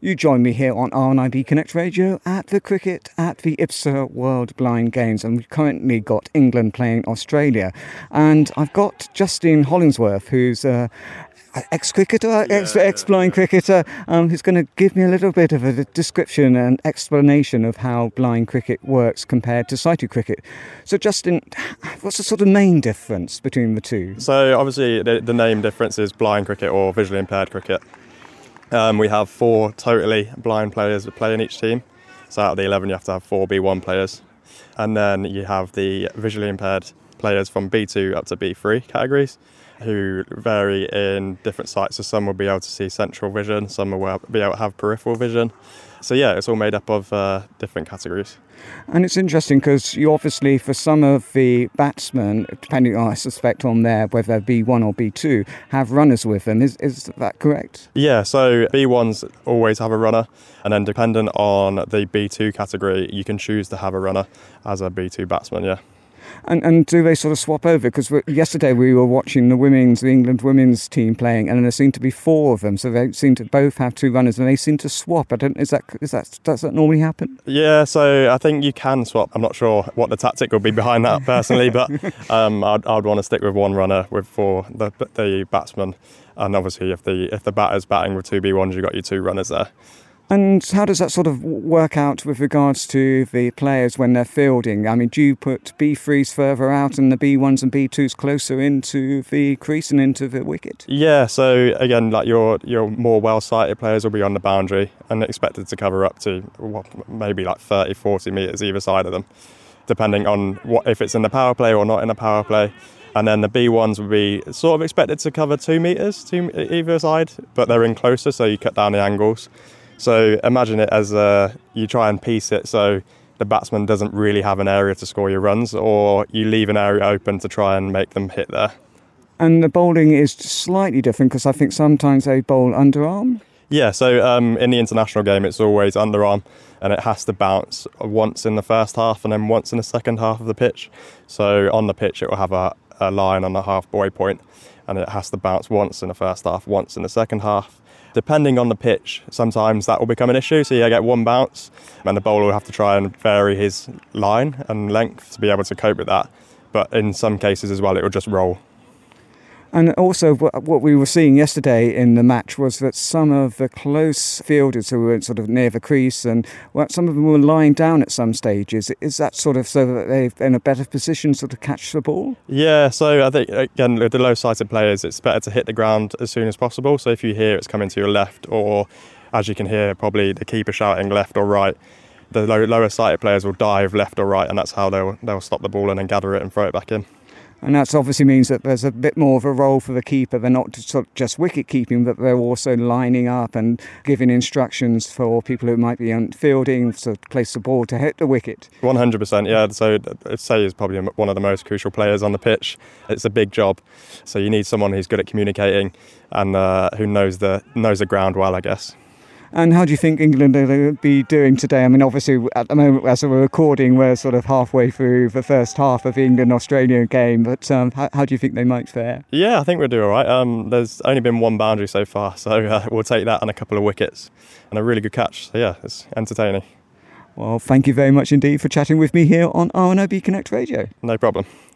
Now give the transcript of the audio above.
You join me here on RNIB Connect Radio at the cricket at the IBSA World Blind Games, and we've currently got England playing Australia. And I've got Justin Hollingsworth, who's ex-cricketer, ex-blind cricketer, who's going to give me a little bit of a description and explanation of how blind cricket works compared to sighted cricket. So Justin, what's the sort of main difference between the two? So obviously the name difference is blind cricket or visually impaired cricket. We have 4 totally blind players that play in each team. So out of the 11 you have to have 4 B1 players. And then you have the visually impaired players from B2 up to B3 categories who vary in different sights. So some will be able to see central vision, some will be able to have peripheral vision. So yeah, it's all made up of different categories. And it's interesting because you obviously, for some of the batsmen, depending on, I suspect, on their whether they're B1 or B2, have runners with them. Is that correct? Yeah, so B1s always have a runner, and then dependent on the B2 category, you can choose to have a runner as a B2 batsman, yeah. And do they sort of swap over? Because yesterday we were watching the England women's team playing, and there seemed to be 4 of them. So they seem to both have 2 runners, and they seem to swap. Does that normally happen? Yeah, so I think you can swap. I'm not sure what the tactic will be behind that personally, but I'd want to stick with 1 runner for the batsman. And obviously, if the batter's batting with 2 B1s, you've got your 2 runners there. And how does that sort of work out with regards to the players when they're fielding? I mean, do you put B3s further out and the B1s and B2s closer into the crease and into the wicket? Yeah, so again, like your more well-sighted players will be on the boundary and expected to cover up to maybe like 30, 40 metres either side of them, depending on if it's in the power play or not in the power play. And then the B1s will be sort of expected to cover 2 metres to either side, but they're in closer, so you cut down the angles. So imagine it as you try and piece it so the batsman doesn't really have an area to score your runs, or you leave an area open to try and make them hit there. And the bowling is slightly different because I think sometimes they bowl underarm? Yeah, so in the international game it's always underarm, and it has to bounce once in the first half and then once in the second half of the pitch. So on the pitch it will have a line on the half-buoy point, and it has to bounce once in the first half, once in the second half. Depending on the pitch, sometimes that will become an issue, so you get 1 bounce and the bowler will have to try and vary his line and length to be able to cope with that. But in some cases as well, it will just roll. And also what we were seeing yesterday in the match was that some of the close fielders who were sort of near the crease, and some of them were lying down at some stages. Is that sort of so that they're in a better position to catch the ball? Yeah, so I think, again, with the low-sighted players, it's better to hit the ground as soon as possible. So if you hear it's coming to your left, or as you can hear probably the keeper shouting left or right, the lower-sighted players will dive left or right, and that's how they'll stop the ball and then gather it and throw it back in. And that obviously means that there's a bit more of a role for the keeper. They're not just wicket keeping, but they're also lining up and giving instructions for people who might be fielding to place the ball to hit the wicket. 100%, yeah. So Say is probably one of the most crucial players on the pitch. It's a big job. So you need someone who's good at communicating and who knows the ground well, I guess. And how do you think England are going to be doing today? I mean, obviously, at the moment, as we're recording, we're sort of halfway through the first half of the England-Australia game. But how do you think they might fare? Yeah, I think we'll do all right. There's only been 1 boundary so far, so we'll take that and a couple of wickets. And a really good catch. So, yeah, it's entertaining. Well, thank you very much indeed for chatting with me here on RNIB Connect Radio. No problem.